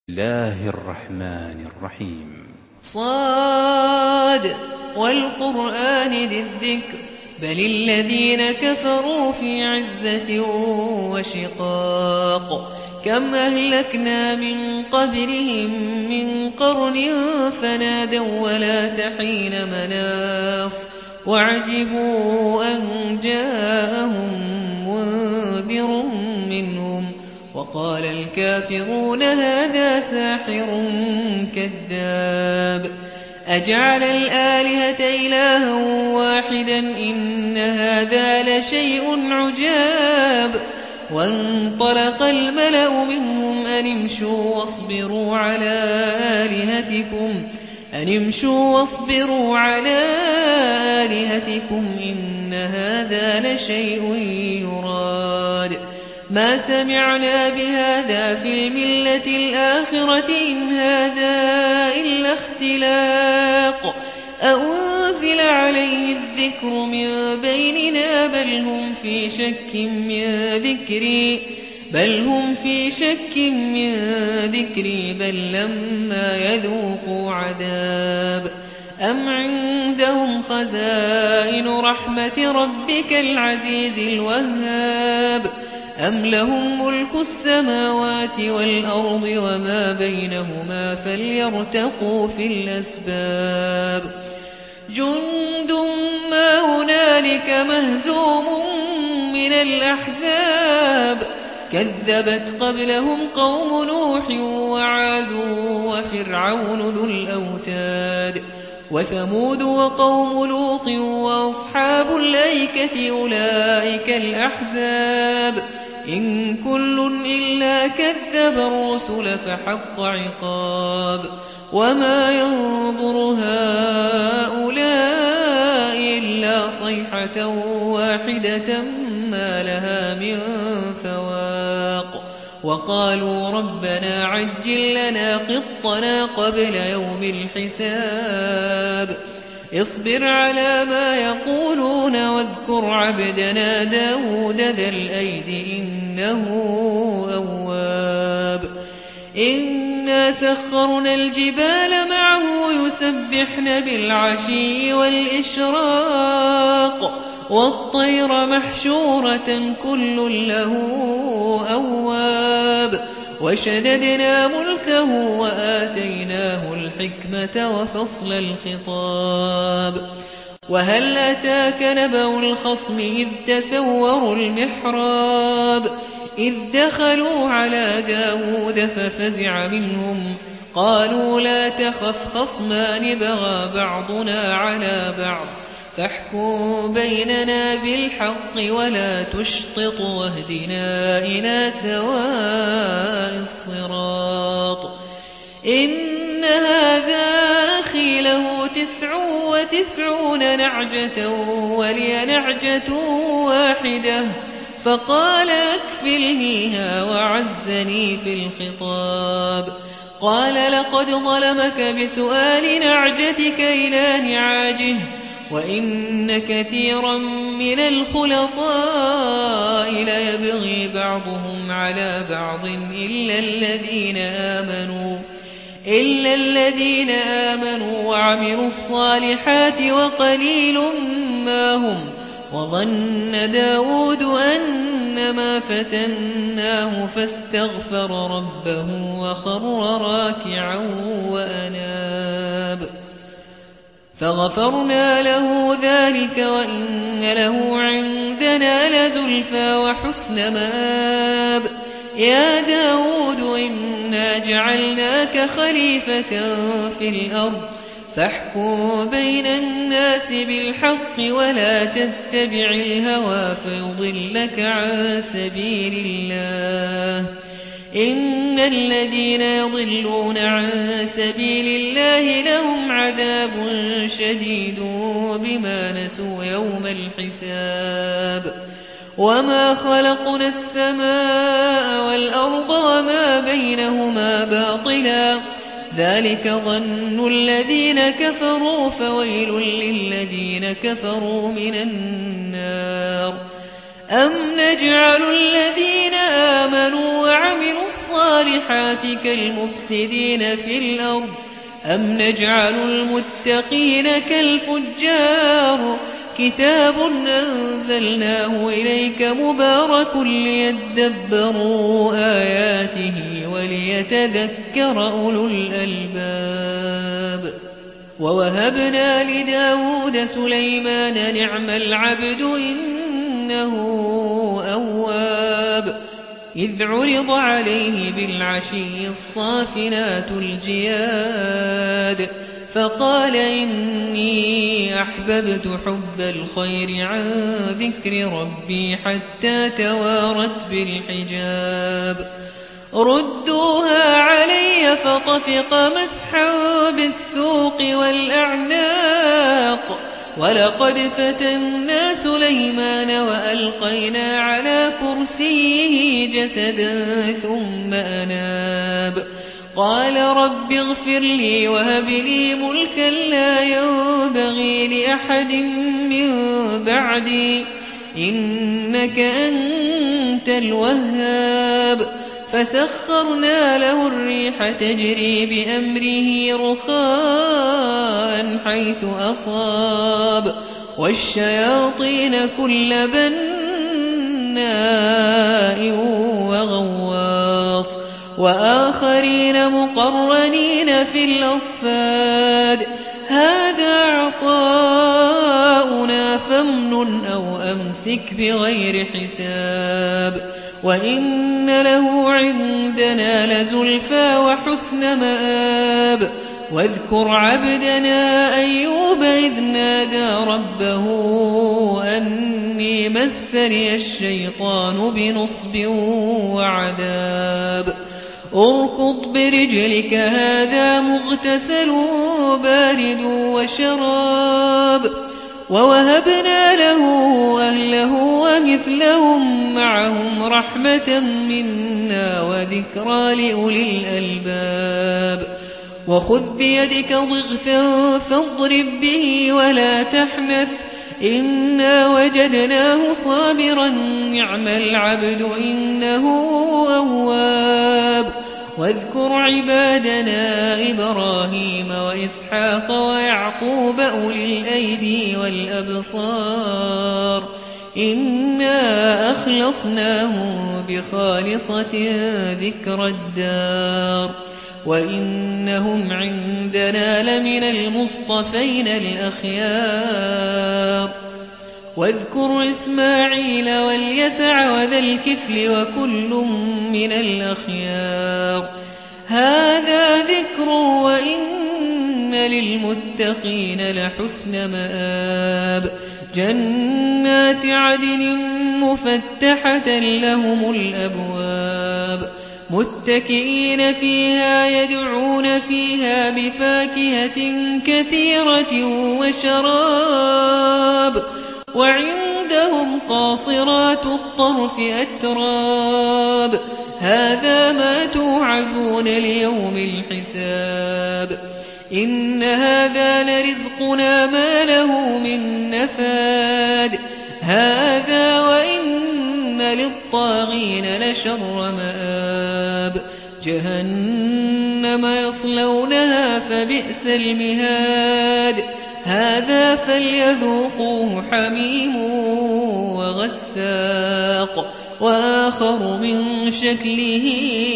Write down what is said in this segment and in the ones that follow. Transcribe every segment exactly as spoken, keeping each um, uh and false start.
الله الرحمن الرحيم صاد والقرآن ذي الذكر بل الذين كفروا في عزة وشقاق كم أهلكنا من قبلهم من قرن فنادوا ولا تحين مناص وعجبوا أن جاءهم منذر منهم وقال الكافرون هذا ساحر كذاب أجعل الآلهة إلها واحدا إن هذا لشيء عجاب وانطلق الملأ منهم أن امشوا واصبروا على آلهتكم أن امشوا واصبروا على آلهتكم إن هذا لشيء يراد ما سمعنا بهذا في الملة الآخرة إن هذا إلا اختلاق أنزل عليه الذكر من بيننا بل هم في شك من ذكري بل هم في شك من ذكري بل لما يذوقوا عذاب أم عندهم خزائن رحمة ربك العزيز الوهاب أم لهم ملك السماوات والأرض وما بينهما فليرتقوا في الأسباب جند ما هنالك مهزوم من الأحزاب كذبت قبلهم قوم نوح وعاد وفرعون ذو الأوتاد وثمود وقوم لوط وأصحاب الأيكة أولئك الأحزاب إن كل إلا كذب الرسل فحق عقاب وما ينظر هؤلاء إلا صيحة واحدة ما لها من فواق وقالوا ربنا عجل لنا قطنا قبل يوم الحساب اصبر على ما يقولون واذكر عبدنا داود ذا الأيد إنه أواب إنا سخرنا الجبال معه يسبحن بالعشي والإشراق والطير محشورة كل له أواب وشددنا ملكه وآتيناه الحكمة وفصل الخطاب وهل أتاك نبأ الخصم إذ تسوروا المحراب إذ دخلوا على داود ففزع منهم قالوا لا تخف خصمان بغى بعضنا على بعض فاحكم بيننا بالحق ولا تشطط واهدنا إلى سواء الصراط إن هذا أخي له تسع وتسعون نعجة ولي نعجة واحدة فقال أكفلنيها وعزني في الخطاب قال لقد ظلمك بسؤال نعجتك إلى نعاجه وإن كثيرا من الخلطاء ليبغي بعضهم على بعض إلا الذين آمنوا إلا الذين آمنوا وعملوا الصالحات وقليل ما هم وظن داود أنما فتناه فاستغفر ربه وخر راكعا وأناب فغفرنا له ذلك وإن له عندنا لزلفى وحسن مآب يا داود إنا جعلناك خليفة في الأرض فاحكم بين الناس بالحق ولا تتبع الهوى فيضلك عن سبيل الله إن الذين يضلون عن سبيل الله لهم عذاب شديد بما نسوا يوم الحساب وما خلقنا السماء والأرض وما بينهما باطلا ذلك ظن الذين كفروا فويل للذين كفروا من النار أم نجعل الذين آمنوا وعملوا الصالحات الصالحات كالمفسدين في الأرض أم نجعل المتقين كالفجار كتاب أنزلناه إليك مبارك ليدبروا آياته وليتذكر أولو الألباب ووهبنا لداود سليمان نعم العبد إنه أواب إذ عرض عليه بالعشي الصافنات الجياد فقال إني أحببت حب الخير عن ذكر ربي حتى توارت بالحجاب ردوها علي فطفق مسحا بالسوق والأعناق ولقد فتنا سليمان وألقينا على كرسيه جسدا ثم أناب قال رب اغفر لي وهب لي ملكا لا ينبغي لأحد من بعدي إنك أنت الوهاب فسخرنا له الريح تجري بأمره رخاء حيث أصاب والشياطين كل بناء وغواص وآخرين مقرنين في الأصفاد هذا عطاؤنا فامنن أو أمسك بغير حساب وإن له عندنا لزلفى وحسن مآب واذكر عبدنا أيوب إذ نادى ربه أني مسني الشيطان بنصب وعذاب اركض برجلك هذا مغتسل بارد وشراب ووهبنا له أهله ومثلهم معهم رحمة منا وذكرى لأولي الألباب وخذ بيدك ضغثا فاضرب به ولا تحنث إنا وجدناه صابرا نعم العبد إنه أواب واذكر عبادنا إبراهيم وإسحاق ويعقوب أولي الأيدي والأبصار إنا أخلصناهم بخالصة ذكر الدار وإنهم عندنا لمن المصطفين الأخيار واذكر إسماعيل واليسع وذا الكفل وكل من الأخيار هذا ذكر وإن للمتقين لحسن مآب جنات عدن مفتحة لهم الأبواب متكئين فيها يدعون فيها بفاكهة كثيرة وشراب وعندهم قاصرات الطرف أتراب هذا ما توعدون ليوم الحساب إن هذا لرزقنا ما له من نفاد هذا وإن للطاغين لشر مآب جهنم يصلونها فبئس المهاد هذا فليذوقوه حميم وغساق وآخر من شكله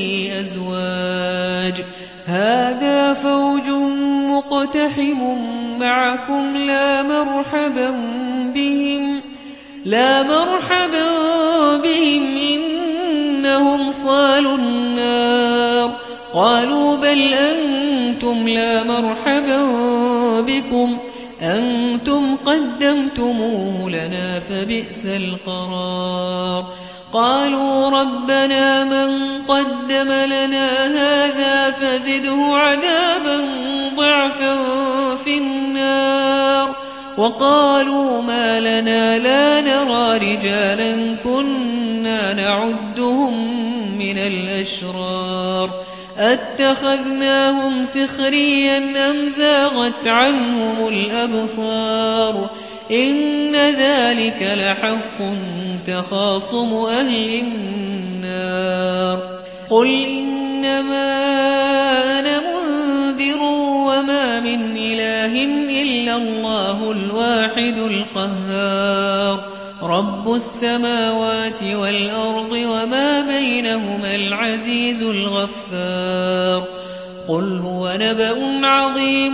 أزواج هذا فوج مقتحم معكم لا مرحبا بهم لا مرحبا بهم إنهم صالوا النار قالوا بل أنتم لا مرحبا بكم أنتم قدمتموه لنا فبئس القرار قالوا ربنا من قدم لنا هذا فزده عذابا ضعفا في النار وقالوا ما لنا لا نرى رجالا كنا نعدهم من الأشرار أتخذناهم سخريا أم زاغت عنهم الأبصار إن ذلك لحق تخاصم أهل النار قل إن إنما أنا منذر وما من إله إلا الله الواحد القهار رب السماوات والأرض وما بينهما العزيز الغفار قل هو نبأ عظيم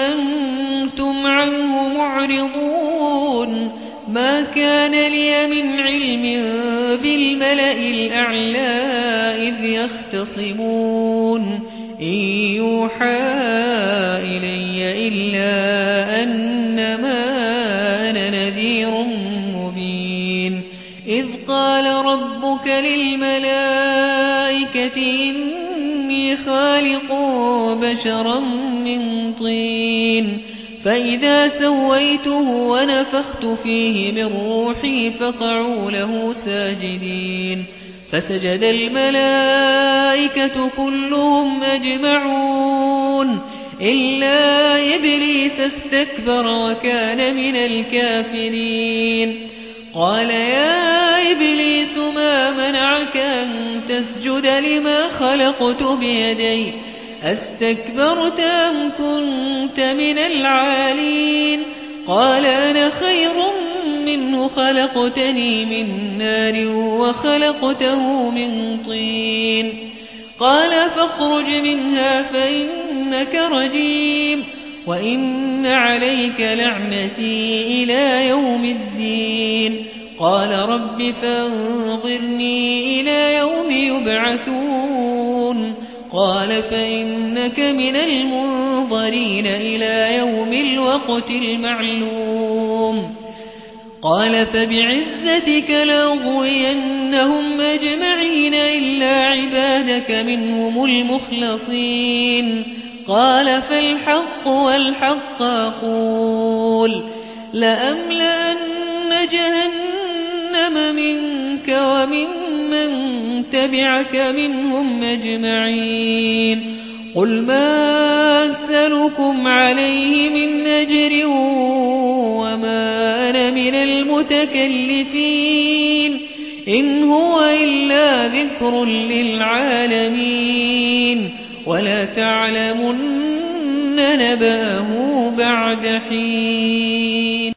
أنتم عنه معرضون ما كان لي من علم بالملأ الأعلى إذ يختصمون إن يوحى إلي إلا أنما أنا نذير مبين إذ قال ربك للملائكة إني خالق بشرا من طين فإذا سويته ونفخت فيه من روحي فقعوا له ساجدين فسجد الملائكة كلهم أجمعون إلا إبليس استكبر وكان من الكافرين قال يا إبليس ما منعك أن تسجد لما خلقت بيدي أستكبرت أم كنت من العالين قال أنا خير منه خلقتني من نار وخلقته من طين قال فاخرج منها فإنك رجيم وإن عليك لعنتي إلى يوم الدين قال رب فانظرني إلى يوم يبعثون قال فإنك من المنظرين إلى يوم الوقت المعلوم قال فبعزتك لأغوينهم أجمعين إلا عبادك منهم المخلصين قال فالحق والحق أقول لأملأن جهنم منك وممن تبعك منهم أجمعين قل ما أسألكم عليه من أجر وما أنا من المتكلفين إن هو إلا ذكر للعالمين ولا تعلمن نبأه بعد حين